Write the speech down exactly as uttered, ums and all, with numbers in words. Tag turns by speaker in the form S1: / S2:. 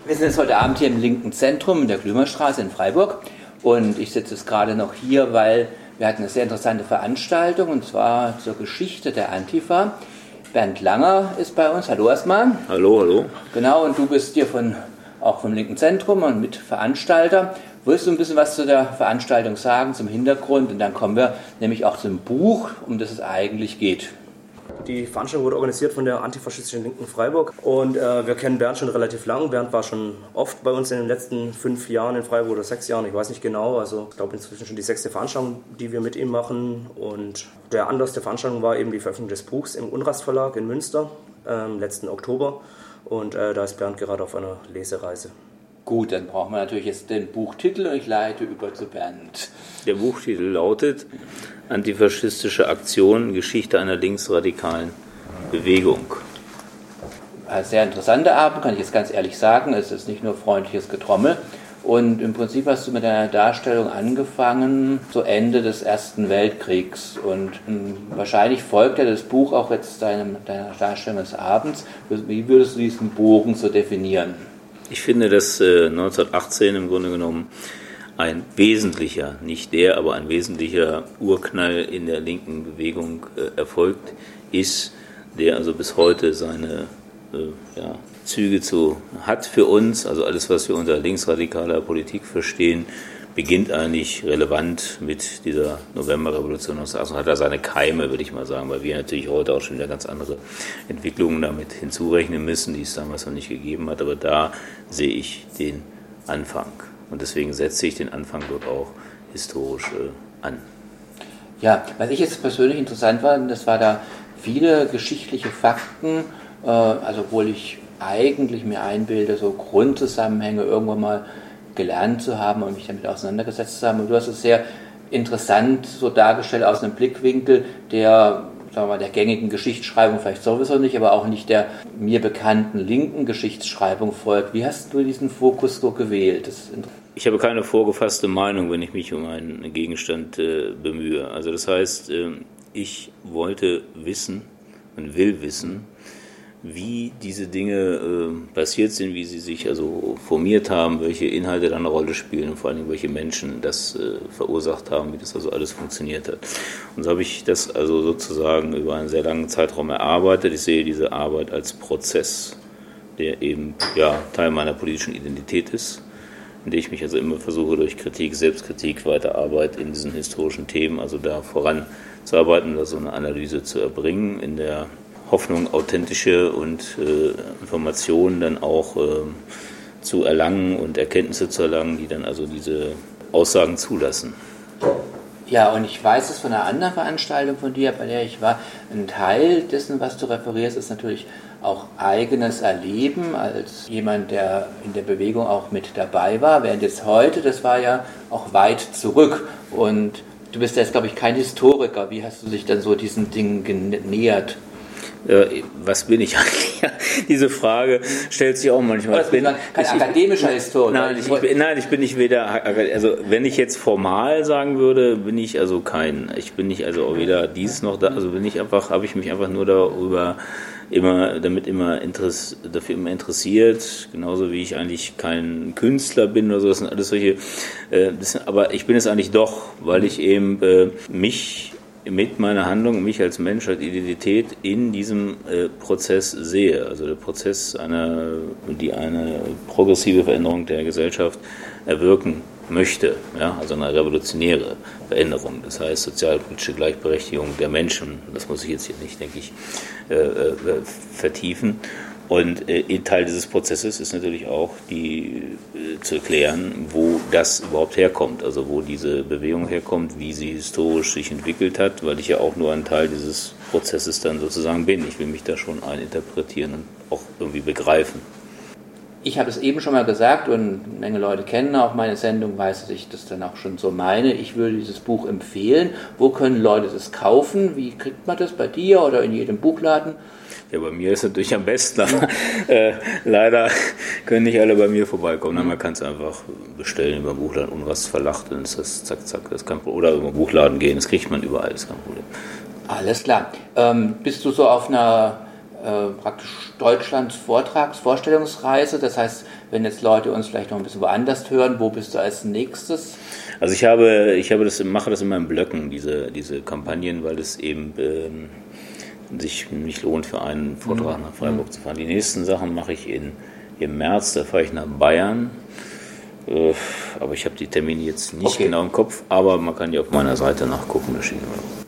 S1: Wir sind jetzt heute Abend hier im linken Zentrum in der Glümerstraße in Freiburg und ich sitze jetzt gerade noch hier, weil wir hatten eine sehr interessante Veranstaltung und zwar zur Geschichte der Antifa. Bernd Langer ist bei uns. Hallo erstmal.
S2: Hallo, hallo.
S1: Genau, und du bist hier von, auch vom linken Zentrum und mit Veranstalter. Willst du ein bisschen was zu der Veranstaltung sagen, zum Hintergrund? Und dann kommen wir nämlich auch zum Buch, um das es eigentlich geht.
S3: Die Veranstaltung wurde organisiert von der antifaschistischen Linken Freiburg und äh, wir kennen Bernd schon relativ lang. Bernd war schon oft bei uns in den letzten fünf Jahren in Freiburg oder sechs Jahren, ich weiß nicht genau. Also ich glaube inzwischen schon die sechste Veranstaltung, die wir mit ihm machen. Und der Anlass der Veranstaltung war eben die Veröffentlichung des Buchs im Unrast Verlag in Münster ähm, letzten Oktober. Und äh, da ist Bernd gerade auf einer Lesereise.
S1: Gut, dann brauchen wir natürlich jetzt den Buchtitel und ich leite über zu Bernd.
S2: Der Buchtitel lautet Antifaschistische Aktion, Geschichte einer linksradikalen Bewegung.
S1: Ein sehr interessanter Abend, kann ich jetzt ganz ehrlich sagen. Es ist nicht nur freundliches Getrommel. Und im Prinzip hast du mit deiner Darstellung angefangen zu Ende des Ersten Weltkriegs. Und mh, wahrscheinlich folgt ja das Buch auch jetzt deinem, deiner Darstellung des Abends. Wie würdest du diesen Bogen so definieren?
S2: Ich finde, dass äh, neunzehnhundertachtzehn im Grunde genommen ein wesentlicher, nicht der, aber ein wesentlicher Urknall in der linken Bewegung äh, erfolgt ist, der also bis heute seine äh, ja, Züge zu hat für uns. Also alles, was wir unter linksradikaler Politik verstehen, beginnt eigentlich relevant mit dieser Novemberrevolution neunzehnhundertachtzehn. Hat da seine Keime, würde ich mal sagen, weil wir natürlich heute auch schon wieder ganz andere Entwicklungen damit hinzurechnen müssen, die es damals noch nicht gegeben hat. Aber da sehe ich den Anfang. Und deswegen setze ich den Anfang dort auch historisch äh, an.
S1: Ja, was ich jetzt persönlich interessant fand, das war da viele geschichtliche Fakten, äh, also obwohl ich eigentlich mir einbilde, so Grundzusammenhänge irgendwann mal gelernt zu haben und mich damit auseinandergesetzt zu haben. Und du hast es sehr interessant so dargestellt aus einem Blickwinkel, der, sagen wir mal, der gängigen Geschichtsschreibung vielleicht sowieso nicht, aber auch nicht der mir bekannten linken Geschichtsschreibung folgt. Wie hast du diesen Fokus so gewählt? Das
S2: ich habe keine vorgefasste Meinung, wenn ich mich um einen Gegenstand äh, bemühe. Also das heißt, äh, ich wollte wissen und will wissen, wie diese Dinge äh, passiert sind, wie sie sich also formiert haben, welche Inhalte da eine Rolle spielen und vor allem welche Menschen das äh, verursacht haben, wie das also alles funktioniert hat. Und so habe ich das also sozusagen über einen sehr langen Zeitraum erarbeitet. Ich sehe diese Arbeit als Prozess, der eben ja, Teil meiner politischen Identität ist, in der ich mich also immer versuche, durch Kritik, Selbstkritik, Weiterarbeit in diesen historischen Themen, also da voranzuarbeiten, da so eine Analyse zu erbringen, in der Hoffnung, authentische und äh, Informationen dann auch äh, zu erlangen und Erkenntnisse zu erlangen, die dann also diese Aussagen zulassen.
S1: Ja, und ich weiß es von einer anderen Veranstaltung von dir, bei der ich war, ein Teil dessen, was du referierst, ist natürlich auch eigenes Erleben als jemand, der in der Bewegung auch mit dabei war, während jetzt heute, das war ja auch weit zurück und du bist jetzt, glaube ich, kein Historiker. Wie hast du dich dann so diesen Dingen genähert?
S2: Äh, was bin ich eigentlich? Diese Frage stellt sich auch manchmal.
S1: Ich bin kein ich, akademischer Historiker.
S2: Nein ich, bin, nein, ich bin nicht weder, also wenn ich jetzt formal sagen würde, bin ich also kein, ich bin nicht also auch weder dies noch da, also bin ich einfach, habe ich mich einfach nur darüber immer, damit immer Interess, dafür immer interessiert, genauso wie ich eigentlich kein Künstler bin oder so, das sind alles solche, äh, das sind, aber ich bin es eigentlich doch, weil ich eben äh, mich mit meiner Handlung, mich als Mensch, als Identität in diesem äh, Prozess sehe. Also der Prozess, einer, die eine progressive Veränderung der Gesellschaft erwirken möchte. Ja? Also eine revolutionäre Veränderung. Das heißt sozialpolitische Gleichberechtigung der Menschen. Das muss ich jetzt hier nicht, denke ich, äh, äh, vertiefen. Und äh, Teil dieses Prozesses ist natürlich auch die, äh, zu erklären, wo das überhaupt herkommt, also wo diese Bewegung herkommt, wie sie historisch sich entwickelt hat, weil ich ja auch nur ein Teil dieses Prozesses dann sozusagen bin. Ich will mich da schon eininterpretieren und auch irgendwie begreifen.
S1: Ich habe es eben schon mal gesagt und eine Menge Leute kennen auch meine Sendung, weiß, dass ich das dann auch schon so meine. Ich würde dieses Buch empfehlen. Wo können Leute das kaufen? Wie kriegt man das? Bei dir oder in jedem Buchladen?
S2: Ja, bei mir ist es natürlich am besten, aber äh, leider können nicht alle bei mir vorbeikommen. Mhm. Man kann es einfach bestellen über Buchladen Unrast Verlag, dann ist das zack, zack, das kann, oder über Buchladen gehen, das kriegt man überall, das ist kein Problem.
S1: Alles klar. Ähm, bist du so auf einer äh, praktisch Deutschlands Vortrags-, Vorstellungsreise. Das heißt, wenn jetzt Leute uns vielleicht noch ein bisschen woanders hören, wo bist du als nächstes?
S2: Also ich habe, ich habe das, mache das immer in Blöcken, diese, diese Kampagnen, weil es eben ähm, sich nicht lohnt, für einen Vortrag nach Freiburg mhm. zu fahren. Die nächsten Sachen mache ich in, im März, da fahre ich nach Bayern. Äh, aber ich habe die Termine jetzt nicht okay. genau im Kopf, aber man kann ja auf meiner Seite nachgucken. Da steht immer